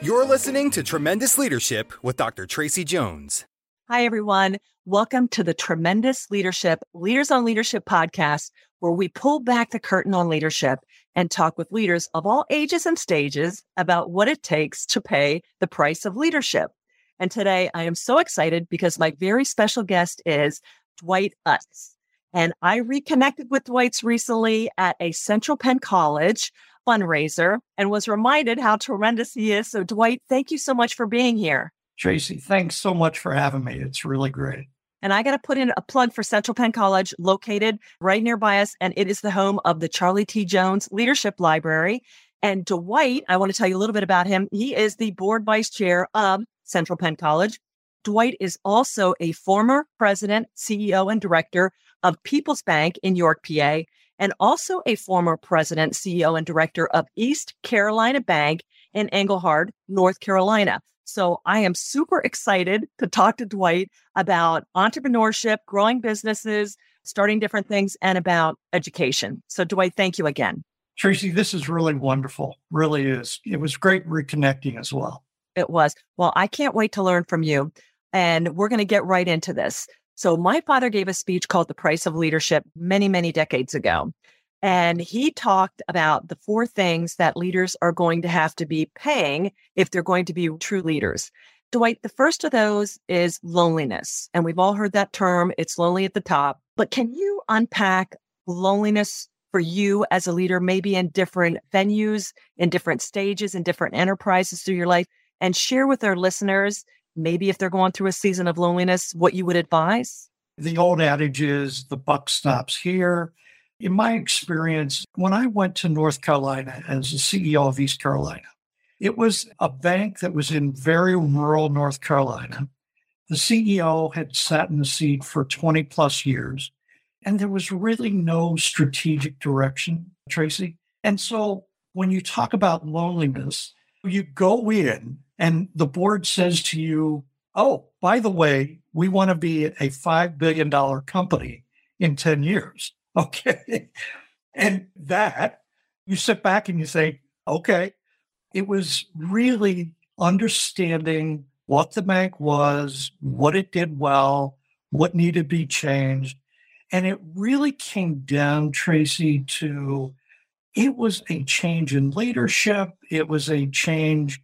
You're listening to Tremendous Leadership with Dr. Tracy Jones. Hi, everyone. Welcome to the Tremendous Leadership Leaders on Leadership podcast, where we pull back the curtain on leadership and talk with leaders of all ages and stages about what it takes to pay the price of leadership. And today I am so excited because my very special guest is Dwight Utz. And I reconnected with Dwight recently at a Central Penn College fundraiser and was reminded how tremendous he is. So Dwight, thank you so much for being here. Tracy, thanks so much for having me. It's really great. And I got to put in a plug for Central Penn College, located right nearby us. And it is the home of the Charlie T. Jones Leadership Library. And Dwight, I want to tell you a little bit about him. He is the board vice chair of Central Penn College. Dwight is also a former president, CEO, and director of People's Bank in York, PA, and also a former president, CEO, and director of East Carolina Bank in Englehart, North Carolina. So I am super excited to talk to Dwight about entrepreneurship, growing businesses, starting different things, and about education. So Dwight, thank you again. Tracy, this is really wonderful. Really is. It was great reconnecting as well. It was. Well, I can't wait to learn from you. And we're going to get right into this. So my father gave a speech called The Price of Leadership many, many decades ago. And he talked about the 4 things that leaders are going to have to be paying if they're going to be true leaders. Dwight, the first of those is loneliness. And we've all heard that term. It's lonely at the top. But can you unpack loneliness for you as a leader, maybe in different venues, in different stages, in different enterprises through your life, and share with our listeners, maybe if they're going through a season of loneliness, what you would advise? The old adage is the buck stops here. In my experience, when I went to North Carolina as the CEO of East Carolina, it was a bank that was in very rural North Carolina. The CEO had sat in the seat for 20 plus years, and there was really no strategic direction, Tracy. And so when you talk about loneliness, you go in and the board says to you, oh, by the way, we want to be a $5 billion company in 10 years. Okay. And that you sit back and you say, okay, it was really understanding what the bank was, what it did well, what needed to be changed. And it really came down, Tracy, to it was a change in leadership. It was a change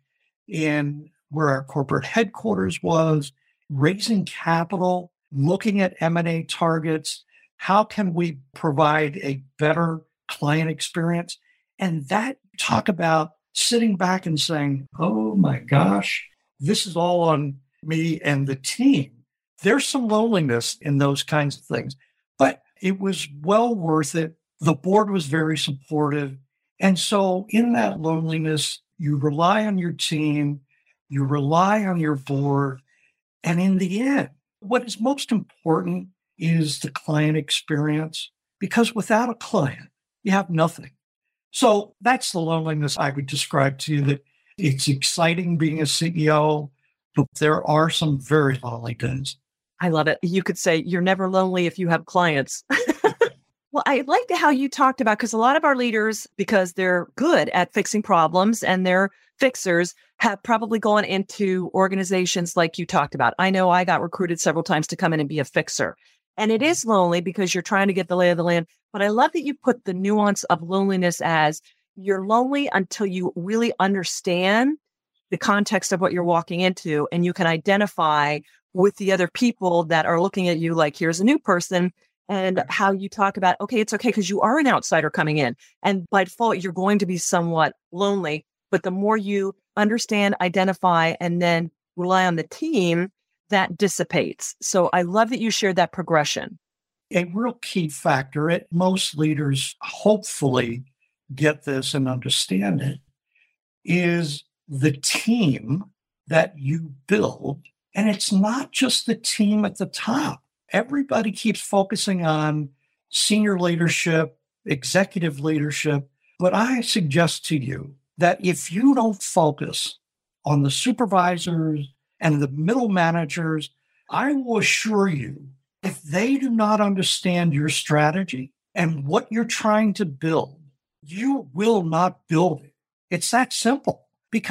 in where our corporate headquarters was, raising capital, looking at M&A targets. How can we provide a better client experience? And that talk about sitting back and saying, oh my gosh, this is all on me and the team. There's some loneliness in those kinds of things, but it was well worth it. The board was very supportive. And so in that loneliness, you rely on your team, you rely on your board. And in the end, what is most important is the client experience, because without a client, you have nothing. So that's the loneliness I would describe to you, that it's exciting being a CEO, but there are some very lonely days. I love it. You could say you're never lonely if you have clients. Well, I liked how you talked about, because a lot of our leaders, because they're good at fixing problems and they're fixers, have probably gone into organizations like you talked about. I know I got recruited several times to come in and be a fixer. And it is lonely because you're trying to get the lay of the land. But I love that you put the nuance of loneliness as you're lonely until you really understand the context of what you're walking into, and you can identify with the other people that are looking at you like, here's a new person. And how you talk about, okay, it's okay because you are an outsider coming in. And by default, you're going to be somewhat lonely. But the more you understand, identify, and then rely on the team, that dissipates. So I love that you shared that progression. A real key factor, most leaders hopefully get this and understand it, is the team that you build. And it's not just the team at the top. Everybody keeps focusing on senior leadership, executive leadership. But I suggest to you that if you don't focus on the supervisors and the middle managers, I will assure you, if they do not understand your strategy and what you're trying to build, you will not build it. It's that simple, because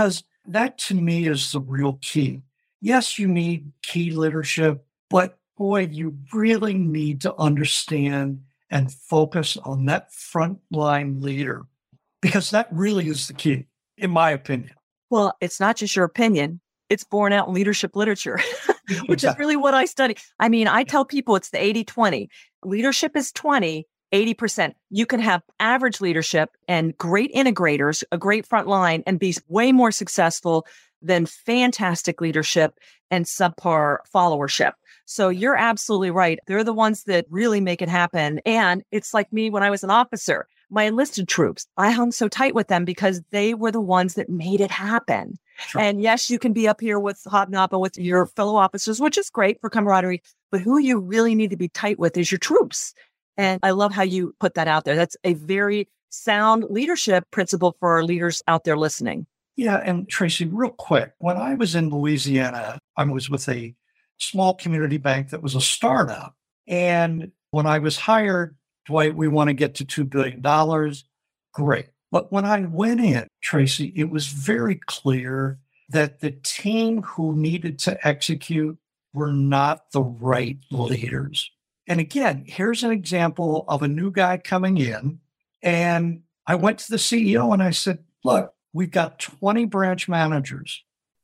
That to me is the real key. Yes, you need key leadership, but boy, you really need to understand and focus on that frontline leader because that really is the key, in my opinion. Well, it's not just your opinion. It's borne out in leadership literature, which is really what I study. I mean, I tell people it's the 80-20. Leadership is 20, 80%. You can have average leadership and great integrators, a great front line, and be way more successful than fantastic leadership and subpar followership. So you're absolutely right. They're the ones that really make it happen. And it's like me when I was an officer, my enlisted troops, I hung so tight with them because they were the ones that made it happen. Sure. And yes, you can be up here with hobnobbing with your fellow officers, which is great for camaraderie, but who you really need to be tight with is your troops. And I love how you put that out there. That's a very sound leadership principle for our leaders out there listening. Yeah. And Tracy, real quick, when I was in Louisiana, I was with a small community bank that was a startup. And when I was hired, Dwight, we want to get to $2 billion. Great. But when I went in, Tracy, it was very clear that the team who needed to execute were not the right leaders. And again, here's an example of a new guy coming in. And I went to the CEO and I said, look, we've got 20 branch managers.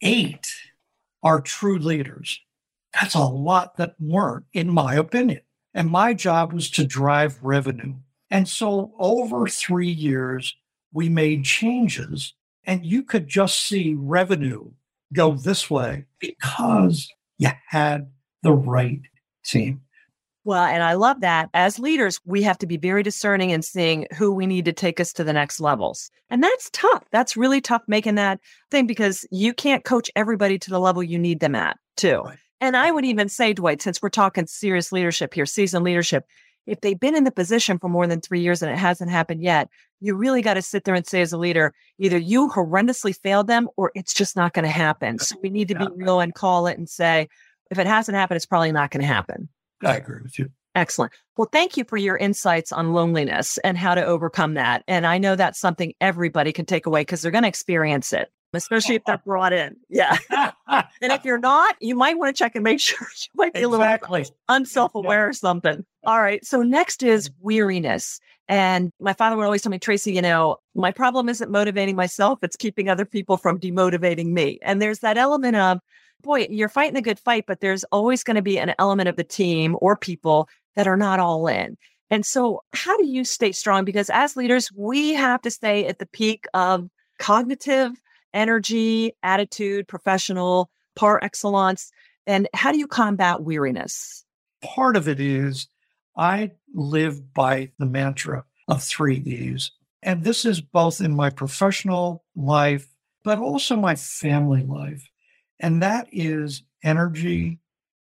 8 are true leaders. That's a lot that weren't, in my opinion. And my job was to drive revenue. And so over 3 years, we made changes and you could just see revenue go this way because you had the right team. Well, and I love that. As leaders, we have to be very discerning in seeing who we need to take us to the next levels. And that's tough. That's really tough making that thing because you can't coach everybody to the level you need them at, too. Right. And I would even say, Dwight, since we're talking serious leadership here, seasoned leadership, if they've been in the position for more than 3 years and it hasn't happened yet, you really got to sit there and say as a leader, either you horrendously failed them or it's just not going to happen. So we need to be real and call it and say, if it hasn't happened, it's probably not going to happen. I agree with you. Excellent. Well, thank you for your insights on loneliness and how to overcome that. And I know that's something everybody can take away because they're going to experience it, especially if they're brought in. Yeah. And if you're not, you might want to check and make sure you might be a little unself-aware or something. All right. So next is weariness. And my father would always tell me, Tracy, you know, my problem isn't motivating myself. It's keeping other people from demotivating me. And there's that element of, boy, you're fighting a good fight, but there's always going to be an element of the team or people that are not all in. And so how do you stay strong? Because as leaders, we have to stay at the peak of cognitive energy, attitude, professional, par excellence. And how do you combat weariness? Part of it is I live by the mantra of 3 E's. And this is both in my professional life, but also my family life. And that is energy,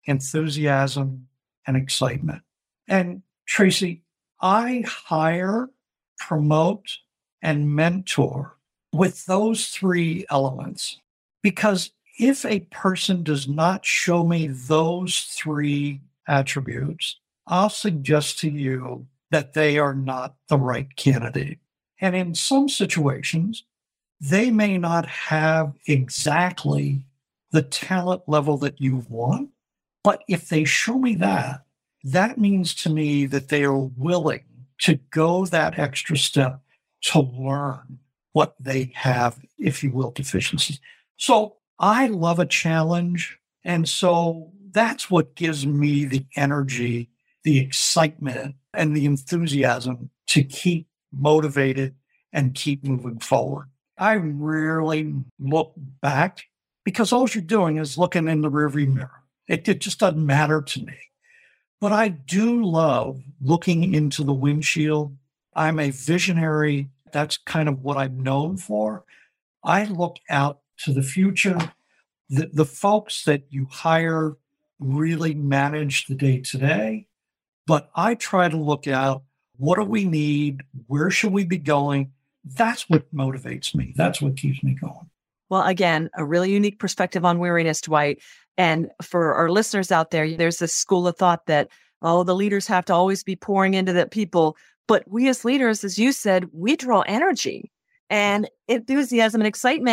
enthusiasm, and excitement. And Tracy, I hire, promote, and mentor with those 3 elements. Because if a person does not show me those 3 attributes, I'll suggest to you that they are not the right candidate. And in some situations, they may not have exactly the talent level that you want. But if they show me that, that means to me that they are willing to go that extra step to learn what they have, if you will, deficiencies. So I love a challenge. And so that's what gives me the energy, the excitement, and the enthusiasm to keep motivated and keep moving forward. I rarely look back because all you're doing is looking in the rearview mirror. It just doesn't matter to me. But I do love looking into the windshield. I'm a visionary. That's kind of what I'm known for. I look out to the future. The folks that you hire really manage the day-to-day. But I try to look out, what do we need? Where should we be going? That's what motivates me. That's what keeps me going. Well, again, a really unique perspective on weariness, Dwight. And for our listeners out there, there's this school of thought that, oh, the leaders have to always be pouring into the people. But we as leaders, as you said, we draw energy and enthusiasm and excitement.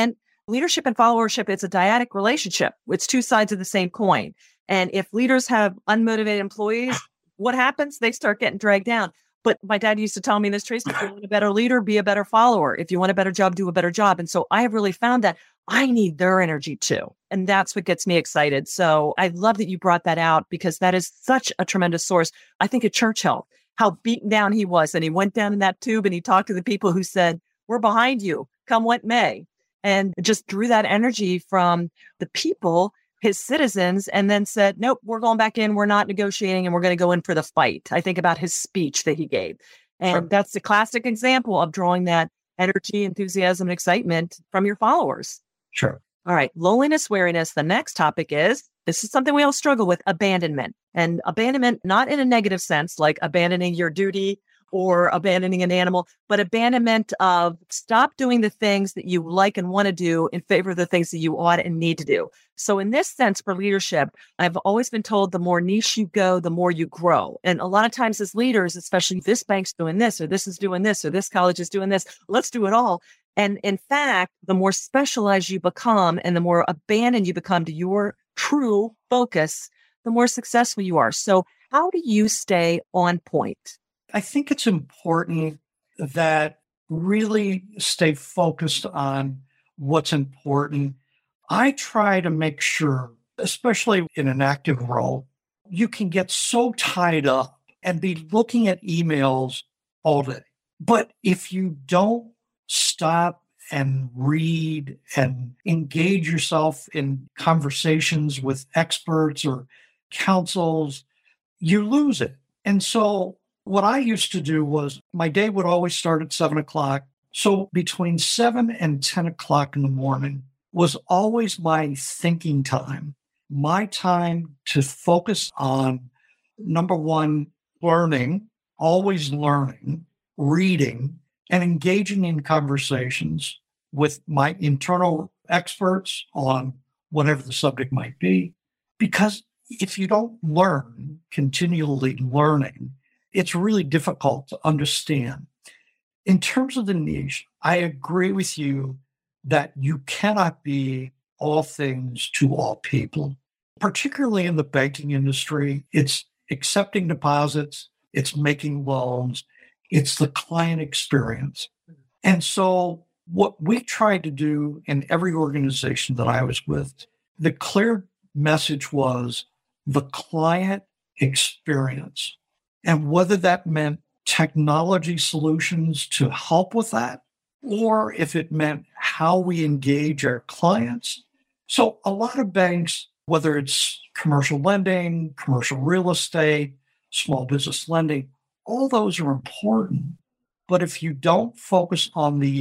Leadership and followership, it's a dyadic relationship. It's two sides of the same coin. And if leaders have unmotivated employees, what happens? They start getting dragged down. But my dad used to tell me this, Tracy, if you want a better leader, be a better follower. If you want a better job, do a better job. And so I have really found that I need their energy too. And that's what gets me excited. So I love that you brought that out because that is such a tremendous source. I think of Churchill, how beaten down he was. And he went down in that tube and he talked to the people who said, we're behind you, come what may. And just drew that energy from the people, his citizens, and then said, nope, we're going back in. We're not negotiating and we're going to go in for the fight. I think about his speech that he gave. And that's the classic example of drawing that energy, enthusiasm, and excitement from your followers. Sure. All right. Loneliness, wariness. The next topic is, this is something we all struggle with, abandonment. And abandonment, not in a negative sense, like abandoning your duty or abandoning an animal, but abandonment of stop doing the things that you like and want to do in favor of the things that you ought and need to do. So in this sense, for leadership, I've always been told the more niche you go, the more you grow. And a lot of times as leaders, especially this bank's doing this, or this is doing this, or this college is doing this, let's do it all. And in fact, the more specialized you become and the more abandoned you become to your true focus, the more successful you are. So how do you stay on point? I think it's important that really stay focused on what's important. I try to make sure, especially in an active role, you can get so tied up and be looking at emails all day. But if you don't stop and read and engage yourself in conversations with experts or counsels, you lose it. And so what I used to do was my day would always start at 7 o'clock. So between 7 and 10 o'clock in the morning was always my thinking time, my time to focus on, number one, learning, always learning, reading, and engaging in conversations with my internal experts on whatever the subject might be. Because if you don't learn, continually learning, it's really difficult to understand. In terms of the niche, I agree with you that you cannot be all things to all people, particularly in the banking industry. It's accepting deposits, it's making loans, it's the client experience. And so what we tried to do in every organization that I was with, the clear message was the client experience. And whether that meant technology solutions to help with that, or if it meant how we engage our clients. So a lot of banks, whether it's commercial lending, commercial real estate, small business lending, all those are important. But if you don't focus on the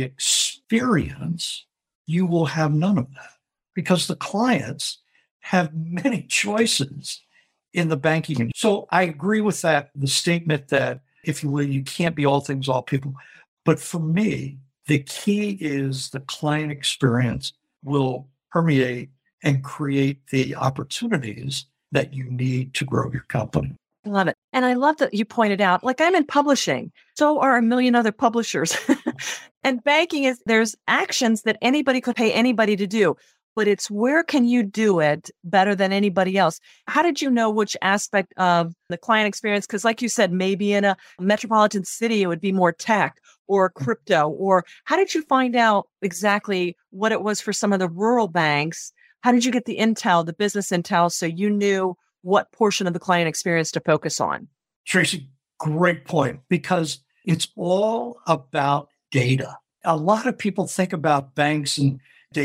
experience, you will have none of that because the clients have many choices in the banking industry. So I agree with that, the statement that, if you will, you can't be all things, all people. But for me, the key is the client experience will permeate and create the opportunities that you need to grow your company. I love it. And I love that you pointed out, like I'm in publishing, so are a million other publishers. And banking is, there's actions that anybody could pay anybody to do. But it's where can you do it better than anybody else? How did you know which aspect of the client experience? Because like you said, maybe in a metropolitan city, it would be more tech or crypto. Or how did you find out exactly what it was for some of the rural banks? How did you get the intel, the business intel, so you knew what portion of the client experience to focus on? Tracy, great point, because it's all about data. A lot of people think about banks and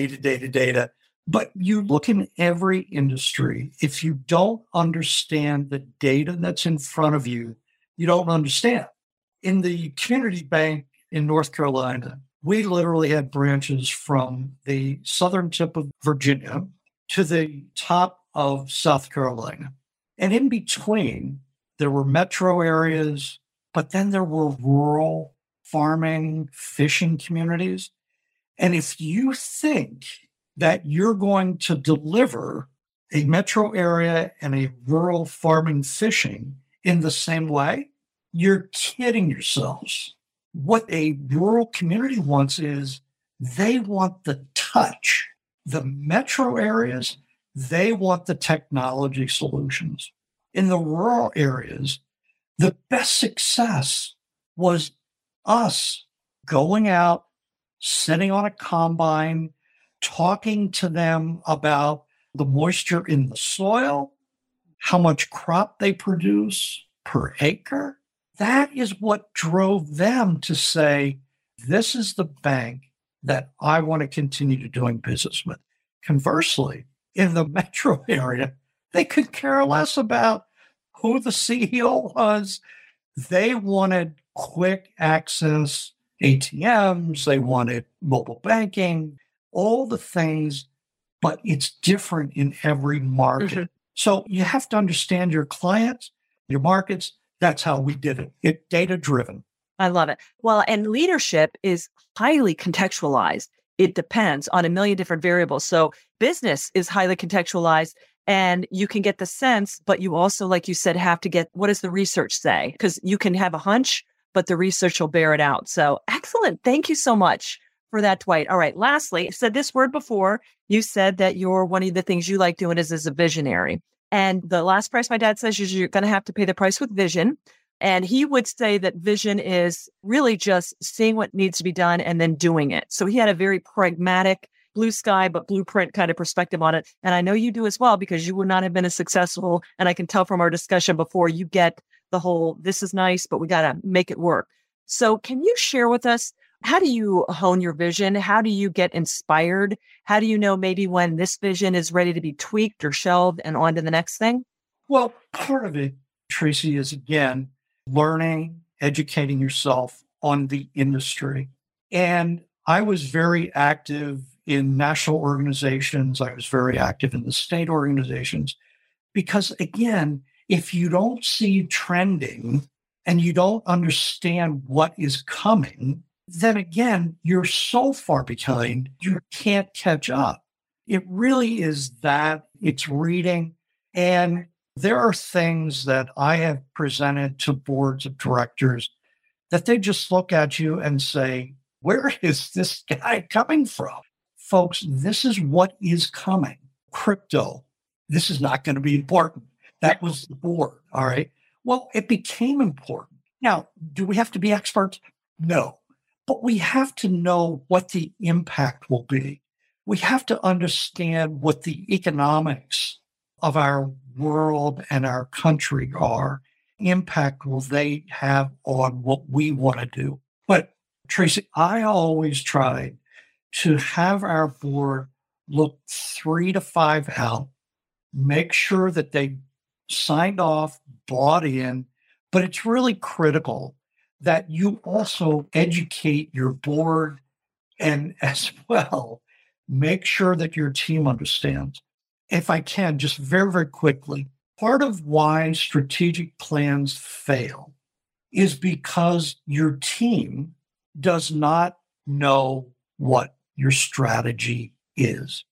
data. But you look in every industry, if you don't understand the data that's in front of you, you don't understand. In the community bank in North Carolina, we literally had branches from the southern tip of Virginia to the top of South Carolina. And in between, there were metro areas, but then there were rural farming, fishing communities. And if you think that you're going to deliver a metro area and a rural farming fishing in the same way, you're kidding yourselves. What a rural community wants is they want the touch. The metro areas, they want the technology solutions. In the rural areas, the best success was us going out, sitting on a combine, talking to them about the moisture in the soil, how much crop they produce per acre. That is what drove them to say, this is the bank that I want to continue doing business with. Conversely, in the metro area, they could care less about who the CEO was. They wanted quick access, ATMs, they wanted mobile banking, all the things, but it's different in every market. Mm-hmm. So you have to understand your clients, your markets. That's how we did it. It's data-driven. I love it. Well, and leadership is highly contextualized. It depends on a million different variables. So business is highly contextualized and you can get the sense, but you also, like you said, have to get, what does the research say? Because you can have a hunch, but the research will bear it out. So excellent. Thank you so much for that, Dwight. All right. Lastly, I said this word before. You said that one of the things you like doing is as a visionary. And the last price my dad says is you're going to have to pay the price with vision. And he would say that vision is really just seeing what needs to be done and then doing it. So he had a very pragmatic, blue sky, but blueprint kind of perspective on it. And I know you do as well, because you would not have been as successful. And I can tell from our discussion before, you get the whole, this is nice, but we got to make it work. So can you share with us, how do you hone your vision? How do you get inspired? How do you know maybe when this vision is ready to be tweaked or shelved and on to the next thing? Well, part of it, Tracy, is again, learning, educating yourself on the industry. And I was very active in national organizations. I was very active in the state organizations because, again, if you don't see trending and you don't understand what is coming, then again, you're so far behind, you can't catch up. It really is that it's reading. And there are things that I have presented to boards of directors that they just look at you and say, where is this guy coming from? Folks, this is what is coming. Crypto, this is not going to be important. That was the board, all right? Well, it became important. Now, do we have to be experts? No. But we have to know what the impact will be. We have to understand what the economics of our world and our country are. Impact will they have on what we want to do? But Tracy, I always try to have our board look 3 to 5 out, make sure that they signed off, bought in, but it's really critical that you also educate your board and as well, make sure that your team understands. If I can, just very, very quickly, part of why strategic plans fail is because your team does not know what your strategy is.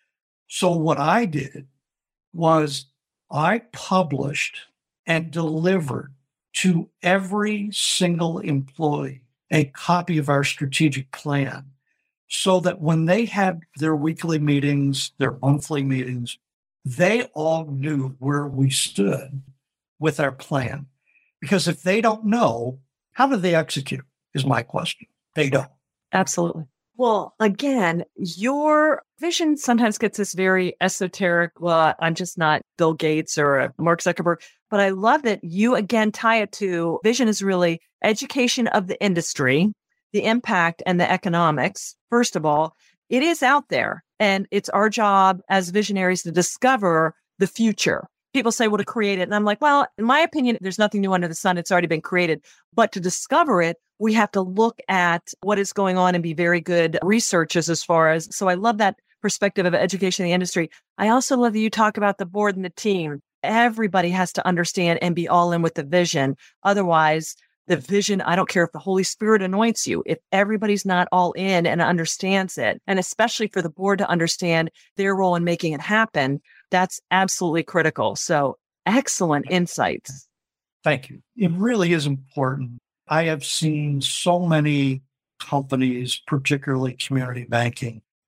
So what I did was I published and delivered to every single employee a copy of our strategic plan so that when they had their weekly meetings, their monthly meetings, they all knew where we stood with our plan. Because if they don't know, how do they execute is my question. They don't. Absolutely. Well, again, your vision sometimes gets this very esoteric, well, I'm just not Bill Gates or Mark Zuckerberg, but I love that you again tie it to vision is really education of the industry, the impact and the economics. First of all, it is out there and it's our job as visionaries to discover the future. People say, well, to create it. And I'm like, well, in my opinion, there's nothing new under the sun. It's already been created. But to discover it, we have to look at what is going on and be very good researchers as far as. So I love that perspective of education in the industry. I also love that you talk about the board and the team. Everybody has to understand and be all in with the vision. Otherwise, the vision, I don't care if the Holy Spirit anoints you, if everybody's not all in and understands it, and especially for the board to understand their role in making it happen, that's absolutely critical. So excellent insights. Thank you. It really is important. I have seen so many companies, particularly community banking,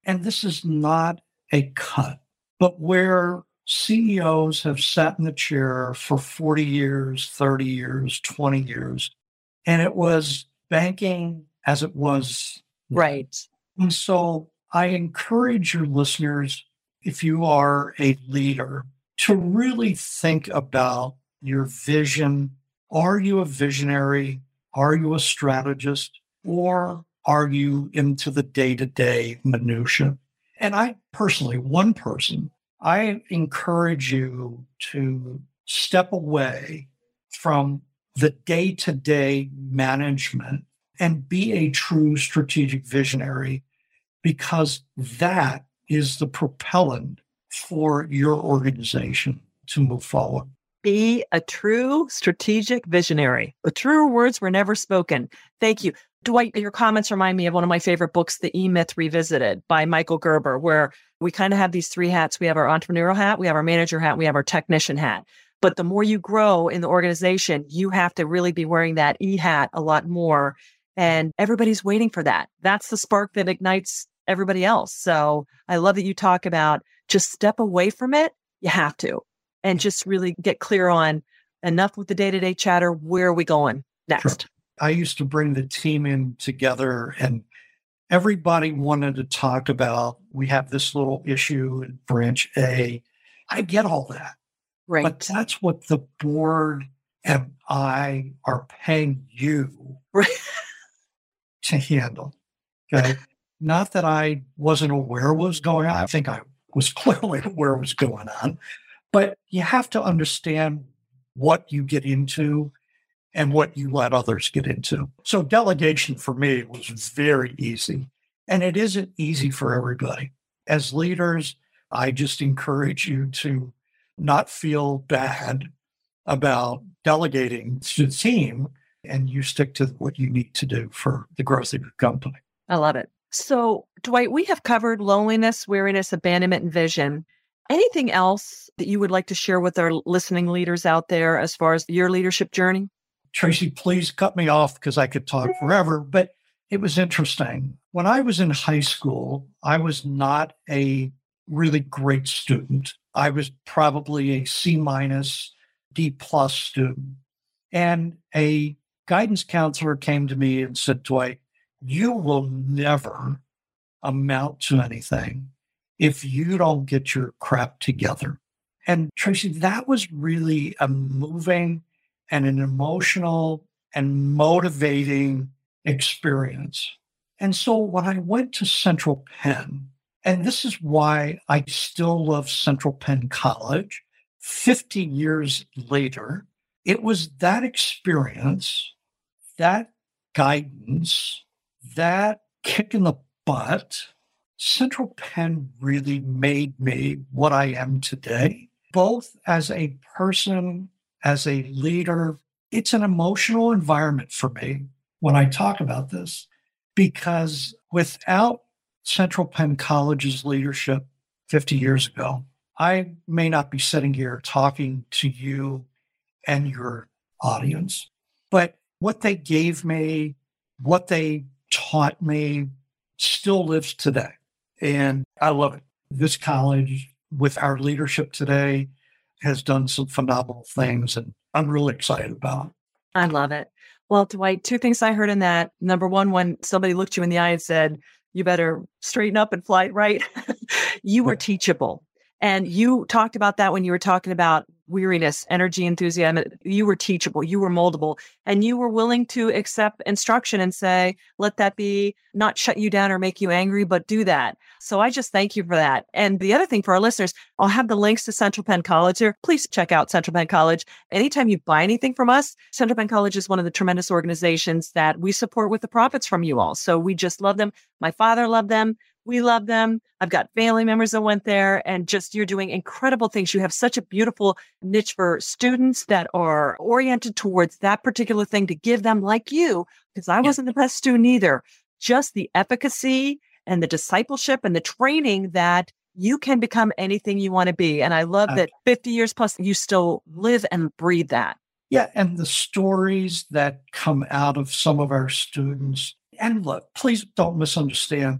and this is not a cut, but where CEOs have sat in the chair for 40 years, 30 years, 20 years, and it was banking as it was. Right. And so I encourage your listeners, if you are a leader, to really think about your vision. Are you a visionary? Are you a strategist? Or are you into the day-to-day minutia? And I personally, one person, I encourage you to step away from the day-to-day management and be a true strategic visionary, because that is the propellant for your organization to move forward. Be a true strategic visionary. The truer words were never spoken. Thank you. Dwight, your comments remind me of one of my favorite books, The E-Myth Revisited by Michael Gerber, where we kind of have these three hats. We have our entrepreneurial hat, we have our manager hat, we have our technician hat. But the more you grow in the organization, you have to really be wearing that E hat a lot more. And everybody's waiting for that. That's the spark that ignites everybody else. So I love that you talk about just step away from it. You have to. And just really get clear on enough with the day-to-day chatter. Where are we going next? Sure. I used to bring the team in together, and everybody wanted to talk about, we have this little issue in branch A. I get all that. Right. But that's what the board and I are paying you to handle. Okay. Not that I wasn't aware what was going on. I think I was clearly aware what was going on. But you have to understand what you get into and what you let others get into. So delegation for me was very easy. And it isn't easy for everybody. As leaders, I just encourage you to not feel bad about delegating to the team, and you stick to what you need to do for the growth of your company. I love it. So, Dwight, we have covered loneliness, weariness, abandonment, and vision. Anything else that you would like to share with our listening leaders out there as far as your leadership journey? Tracy, please cut me off because I could talk forever, but it was interesting. When I was in high school, I was not a really great student. I was probably a C-, D+ student. And a guidance counselor came to me and said, Dwight, you will never amount to anything if you don't get your crap together. And Tracy, that was really a moving and an emotional and motivating experience. And so when I went to Central Penn, and this is why I still love Central Penn College, 50 years later, it was that experience, that guidance, that kick in the butt. Central Penn really made me what I am today, both as a person, as a leader. It's an emotional environment for me when I talk about this, because without Central Penn College's leadership 50 years ago, I may not be sitting here talking to you and your audience. But what they gave me, what they taught me, still lives today. And I love it. This college, with our leadership today, has done some phenomenal things, and I'm really excited about it. I love it. Well, Dwight, two things I heard in that. Number one, when somebody looked you in the eye and said, you better straighten up and fly right, you were teachable. And you talked about that when you were talking about weariness, energy, enthusiasm. You were teachable, you were moldable, and you were willing to accept instruction and say, let that be, not shut you down or make you angry, but do that. So I just thank you for that. And the other thing for our listeners, I'll have the links to Central Penn College here. Please check out Central Penn College. Anytime you buy anything from us, Central Penn College is one of the tremendous organizations that we support with the profits from you all. So we just love them. My father loved them. We love them. I've got family members that went there, and just you're doing incredible things. You have such a beautiful niche for students that are oriented towards that particular thing to give them, like you, because I wasn't the best student either, just the efficacy and the discipleship and the training that you can become anything you want to be. And I love that 50 years plus, you still live and breathe that. Yeah. And the stories that come out of some of our students, and look, please don't misunderstand.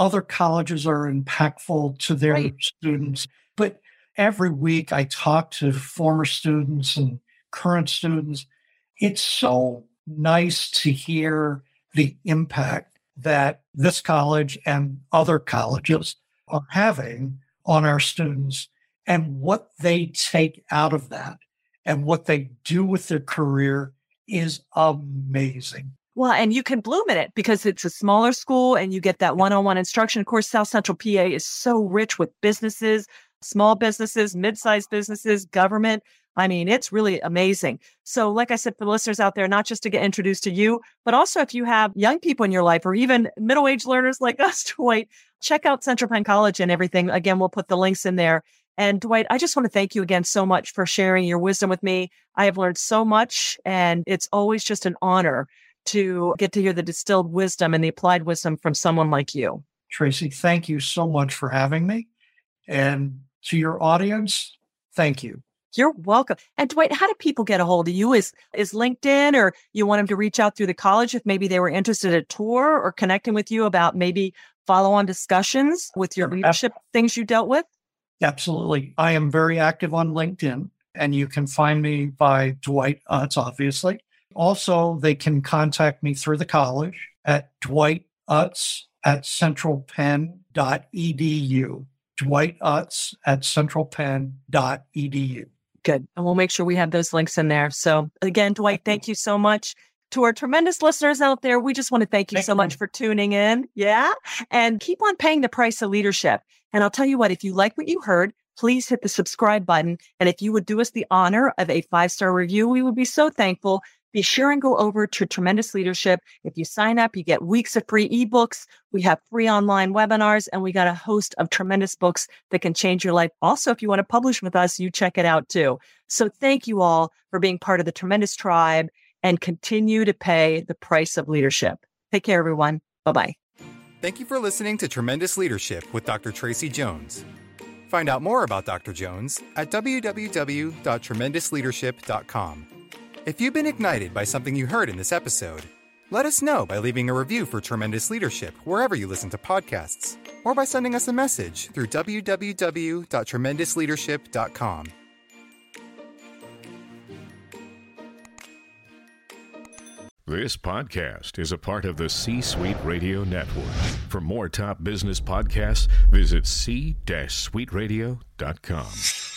other colleges are impactful to their students. But every week I talk to former students and current students. It's so nice to hear the impact that this college and other colleges are having on our students and what they take out of that and what they do with their career is amazing. Well, and you can bloom in it because it's a smaller school and you get that one-on-one instruction. Of course, South Central PA is so rich with businesses, small businesses, mid-sized businesses, government. I mean, it's really amazing. So like I said, for the listeners out there, not just to get introduced to you, but also if you have young people in your life or even middle-aged learners like us, Dwight, check out Central Penn College and everything. Again, we'll put the links in there. And Dwight, I just want to thank you again so much for sharing your wisdom with me. I have learned so much, and it's always just an honor to get to hear the distilled wisdom and the applied wisdom from someone like you. Tracy, thank you so much for having me. And to your audience, thank you. You're welcome. And Dwight, how do people get a hold of you? Is LinkedIn, or you want them to reach out through the college if maybe they were interested in a tour or connecting with you about maybe follow-on discussions with your leadership things you dealt with? Absolutely. I am very active on LinkedIn, and you can find me by Dwight Utz, obviously. Also, they can contact me through the college at dwightutz@centralpenn.edu. Dwight Utz at centralpenn.edu. Good. And we'll make sure we have those links in there. So again, Dwight, thank you so much. To our tremendous listeners out there, we just want to thank you so much for tuning in. Yeah. And keep on paying the price of leadership. And I'll tell you what, if you like what you heard, please hit the subscribe button. And if you would do us the honor of a 5-star review, we would be so thankful. Be sure and go over to Tremendous Leadership. If you sign up, you get weeks of free ebooks. We have free online webinars, and we got a host of tremendous books that can change your life. Also, if you want to publish with us, you check it out too. So thank you all for being part of the Tremendous Tribe, and continue to pay the price of leadership. Take care, everyone. Bye-bye. Thank you for listening to Tremendous Leadership with Dr. Tracy Jones. Find out more about Dr. Jones at www.tremendousleadership.com. If you've been ignited by something you heard in this episode, let us know by leaving a review for Tremendous Leadership wherever you listen to podcasts, or by sending us a message through www.tremendousleadership.com. This podcast is a part of the C-Suite Radio Network. For more top business podcasts, visit c-suiteradio.com.